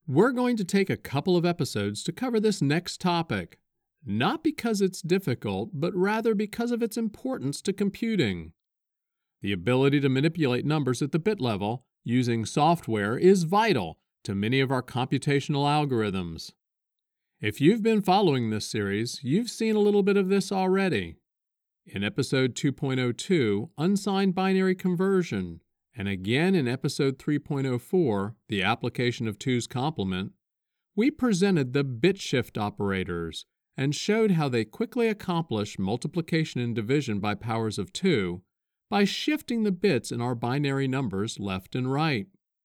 We're going to take a couple of episodes to cover this next topic, not because it's difficult, but rather because of its importance to computing. The ability to manipulate numbers at the bit level using software is vital to many of our computational algorithms. If you've been following this series, you've seen a little bit of this already. In episode 2.02, Unsigned Binary Conversion, and again in episode 3.04, The Application of 2's Complement, we presented the bit shift operators and showed how they quickly accomplish multiplication and division by powers of 2 by shifting the bits in our binary numbers left and right.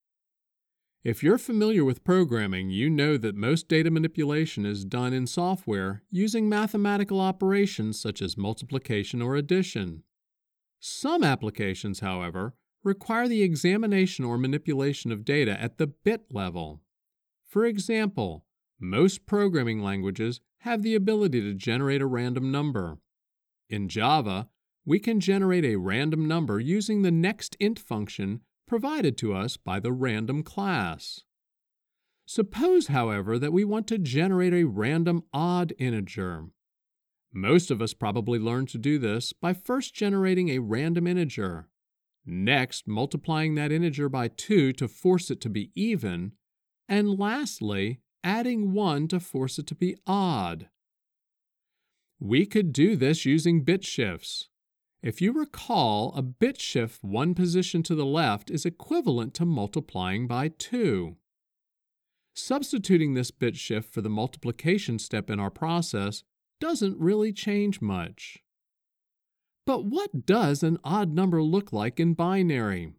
If you're familiar with programming, you know that most data manipulation is done in software using mathematical operations such as multiplication or addition. Some applications, however, require the examination or manipulation of data at the bit level. For example, most programming languages have the ability to generate a random number. In Java, we can generate a random number using the nextInt function provided to us by the random class. Suppose, however, that we want to generate a random odd integer. Most of us probably learned to do this by first generating a random integer, next multiplying that integer by 2 to force it to be even, and lastly, adding 1 to force it to be odd. We could do this using bit shifts. If you recall, a bit shift one position to the left is equivalent to multiplying by 2. Substituting this bit shift for the multiplication step in our process doesn't really change much. But what does an odd number look like in binary?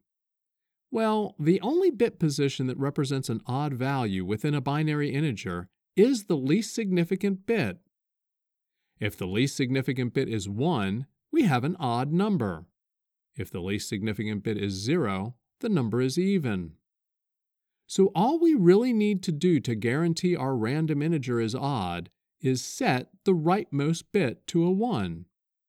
Well, the only bit position that represents an odd value within a binary integer is the least significant bit. If the least significant bit is 1, we have an odd number. If the least significant bit is 0, the number is even. So all we really need to do to guarantee our random integer is odd is set the rightmost bit to a 1.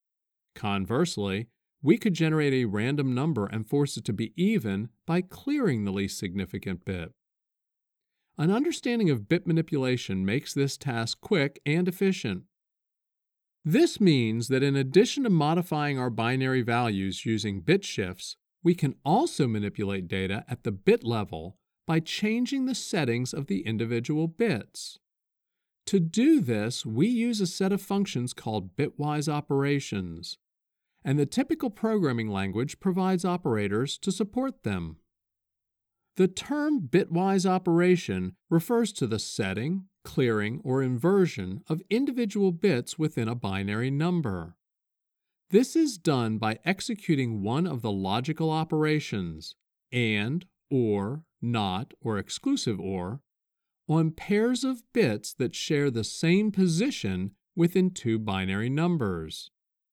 Conversely, we could generate a random number and force it to be even by clearing the least significant bit. An understanding of bit manipulation makes this task quick and efficient. This means that in addition to modifying our binary values using bit shifts, we can also manipulate data at the bit level by changing the settings of the individual bits. To do this, we use a set of functions called bitwise operations, and the typical programming language provides operators to support them. The term bitwise operation refers to the setting, clearing, or inversion of individual bits within a binary number. This is done by executing one of the logical operations, AND, OR, NOT, or exclusive OR, on pairs of bits that share the same position within two binary numbers.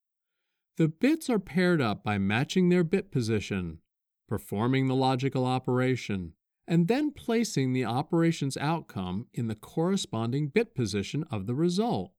The bits are paired up by matching their bit position, performing the logical operation, and then placing the operation's outcome in the corresponding bit position of the result.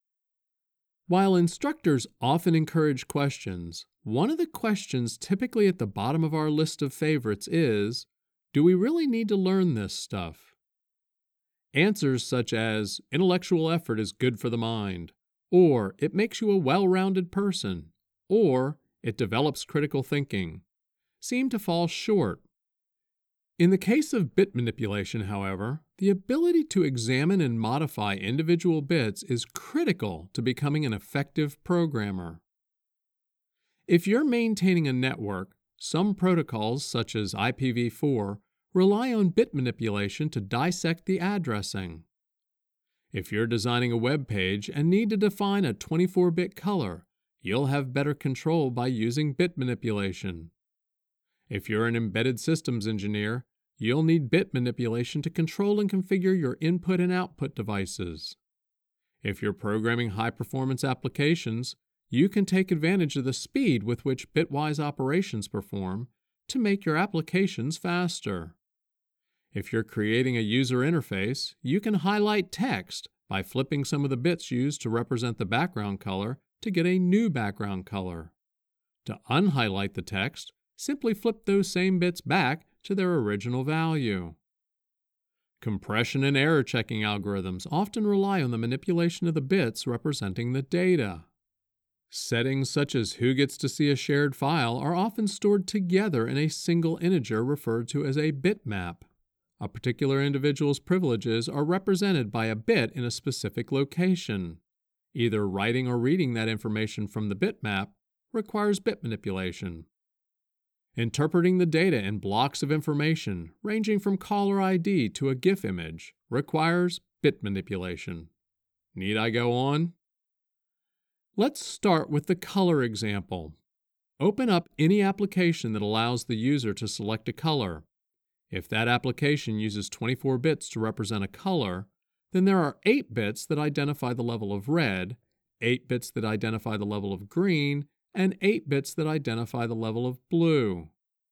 While instructors often encourage questions, one of the questions typically at the bottom of our list of favorites is, do we really need to learn this stuff? Answers such as, intellectual effort is good for the mind, or it makes you a well-rounded person, or it develops critical thinking, seem to fall short. In the case of bit manipulation, however, the ability to examine and modify individual bits is critical to becoming an effective programmer. If you're maintaining a network, some protocols such as IPv4 rely on bit manipulation to dissect the addressing. If you're designing a web page and need to define a 24-bit color, you'll have better control by using bit manipulation. If you're an embedded systems engineer, you'll need bit manipulation to control and configure your input and output devices. If you're programming high-performance applications, you can take advantage of the speed with which bitwise operations perform to make your applications faster. If you're creating a user interface, you can highlight text by flipping some of the bits used to represent the background color to get a new background color. To unhighlight the text, simply flip those same bits back to their original value. Compression and error checking algorithms often rely on the manipulation of the bits representing the data. Settings such as who gets to see a shared file are often stored together in a single integer referred to as a bitmap. A particular individual's privileges are represented by a bit in a specific location. Either writing or reading that information from the bitmap requires bit manipulation. Interpreting the data in blocks of information, ranging from caller ID to a GIF image, requires bit manipulation. Need I go on? Let's start with the color example. Open up any application that allows the user to select a color. If that application uses 24 bits to represent a color, then there are 8 bits that identify the level of red, 8 bits that identify the level of green, and 8 bits that identify the level of blue.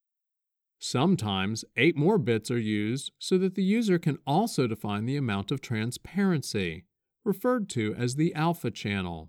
Sometimes 8 more bits are used so that the user can also define the amount of transparency, referred to as the alpha channel.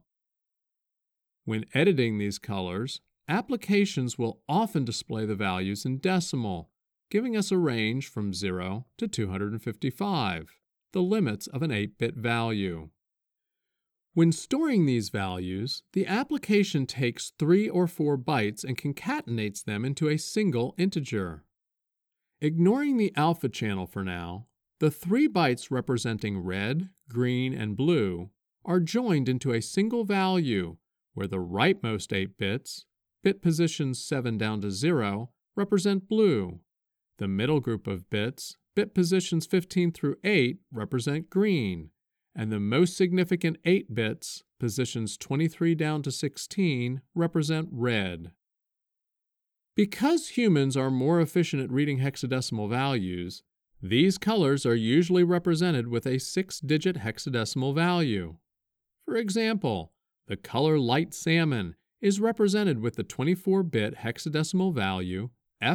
When editing these colors, applications will often display the values in decimal, giving us a range from 0 to 255, the limits of an 8-bit value. When storing these values, the application takes 3 or 4 bytes and concatenates them into a single integer. Ignoring the alpha channel for now, the 3 bytes representing red, green, and blue are joined into a single value where the rightmost 8 bits, bit positions 7 down to 0, represent blue. The middle group of bits, bit positions 15 through 8, represent green, and the most significant 8 bits, positions 23 down to 16, represent red. Because humans are more efficient at reading hexadecimal values, these colors are usually represented with a 6-digit hexadecimal value. For example, the color light salmon is represented with the 24-bit hexadecimal value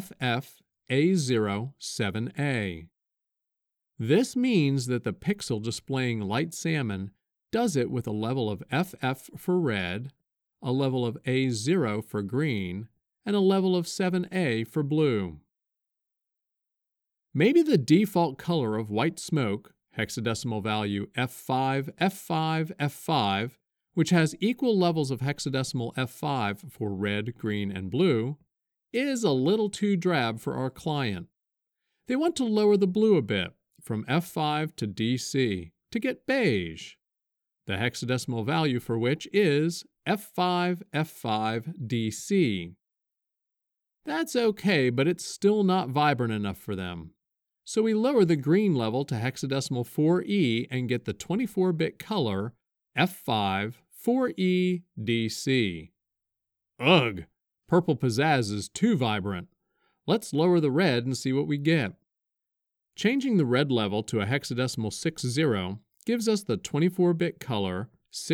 FFA07A. This means that the pixel displaying light salmon does it with a level of FF for red, a level of A0 for green, and a level of 7A for blue. Maybe the default color of white smoke, hexadecimal value F5, F5, F5, which has equal levels of hexadecimal F5 for red, green, and blue, is a little too drab for our client. They want to lower the blue a bit, from F5 to DC, to get beige, the hexadecimal value for which is F5, F5, DC. That's okay, but it's still not vibrant enough for them. So we lower the green level to hexadecimal 4E and get the 24-bit color F5 4E DC. Ugh! Purple pizzazz is too vibrant. Let's lower the red and see what we get. Changing the red level to a hexadecimal 60 gives us the 24-bit color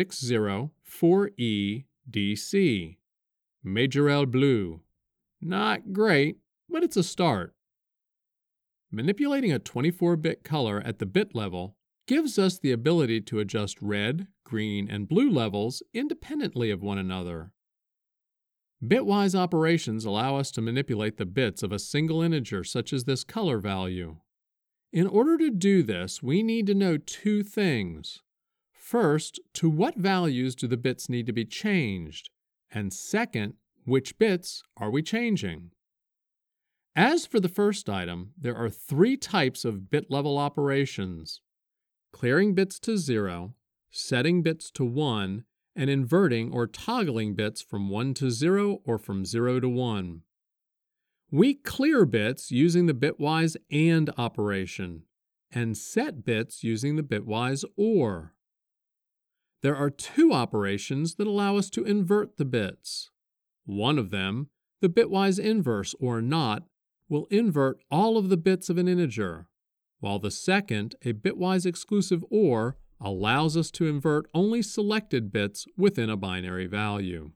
604E DC. Majorelle blue. Not great, but it's a start. Manipulating a 24-bit color at the bit level gives us the ability to adjust red, green, and blue levels independently of one another. Bitwise operations allow us to manipulate the bits of a single integer such as this color value. In order to do this, we need to know 2 things. First, to what values do the bits need to be changed? And second, which bits are we changing? As for the first item, there are 3 types of bit-level operations: clearing bits to 0, setting bits to 1, and inverting or toggling bits from 1 to 0 or from 0 to 1. We clear bits using the bitwise AND operation, and set bits using the bitwise OR. There are 2 operations that allow us to invert the bits. One of them, the bitwise inverse or NOT, will invert all of the bits of an integer, while the second, a bitwise exclusive OR, allows us to invert only selected bits within a binary value.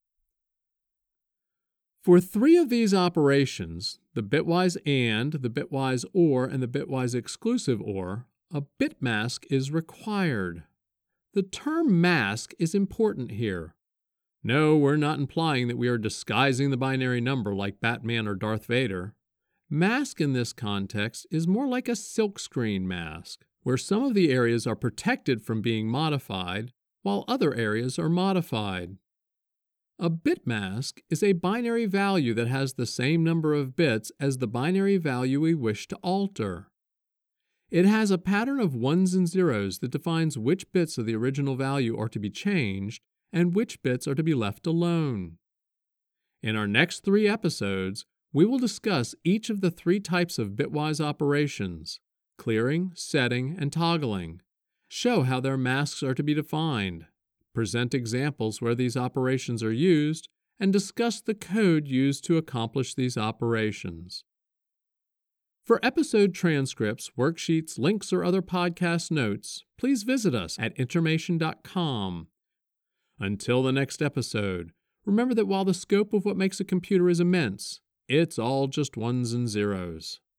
For 3 of these operations, the bitwise AND, the bitwise OR, and the bitwise exclusive OR, a bit mask is required. The term mask is important here. No, we're not implying that we are disguising the binary number like Batman or Darth Vader. Mask in this context is more like a silkscreen mask, where some of the areas are protected from being modified, while other areas are modified. A bit mask is a binary value that has the same number of bits as the binary value we wish to alter. It has a pattern of ones and zeros that defines which bits of the original value are to be changed and which bits are to be left alone. In our next 3 episodes, we will discuss each of the 3 types of bitwise operations: clearing, setting, and toggling, show how their masks are to be defined, present examples where these operations are used, and discuss the code used to accomplish these operations. For episode transcripts, worksheets, links, or other podcast notes, please visit us at intermation.com. Until the next episode, remember that while the scope of what makes a computer is immense, it's all just ones and zeros.